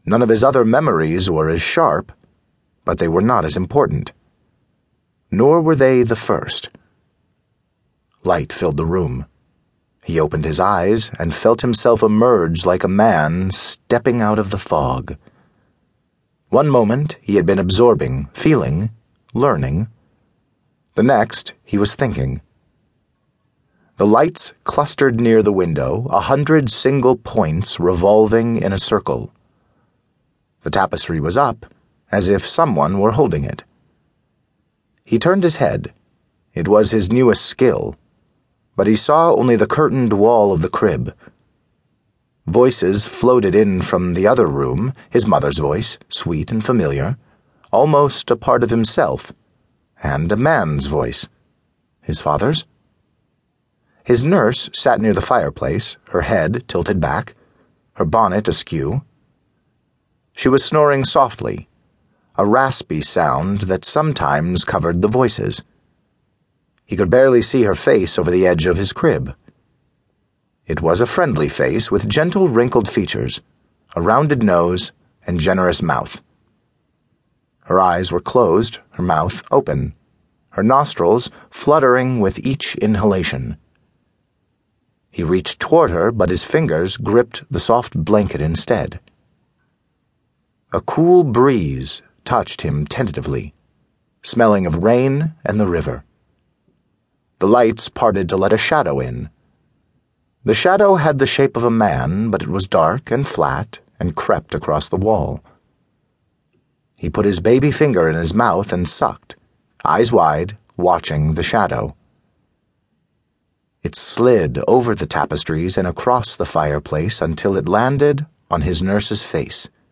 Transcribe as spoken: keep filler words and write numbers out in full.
None of his other memories were as sharp, but they were not as important. Nor were they the first. Light filled the room. He opened his eyes and felt himself emerge like a man stepping out of the fog. One moment he had been absorbing, feeling, learning. The next he was thinking. The lights clustered near the window, a hundred single points revolving in a circle. The tapestry was up, as if someone were holding it. He turned his head. It was his newest skill, but he saw only the curtained wall of the crib. Voices floated in from the other room, his mother's voice, sweet and familiar, almost a part of himself, and a man's voice. His father's? His nurse sat near the fireplace, her head tilted back, her bonnet askew. She was snoring softly, a raspy sound that sometimes covered the voices. He could barely see her face over the edge of his crib. It was a friendly face with gentle wrinkled features, a rounded nose, and generous mouth. Her eyes were closed, her mouth open, her nostrils fluttering with each inhalation. He reached toward her, but his fingers gripped the soft blanket instead. A cool breeze touched him tentatively, smelling of rain and the river. The lights parted to let a shadow in. The shadow had the shape of a man, but it was dark and flat and crept across the wall. He put his baby finger in his mouth and sucked, eyes wide, watching the shadow. It slid over the tapestries and across the fireplace until it landed on his nurse's face.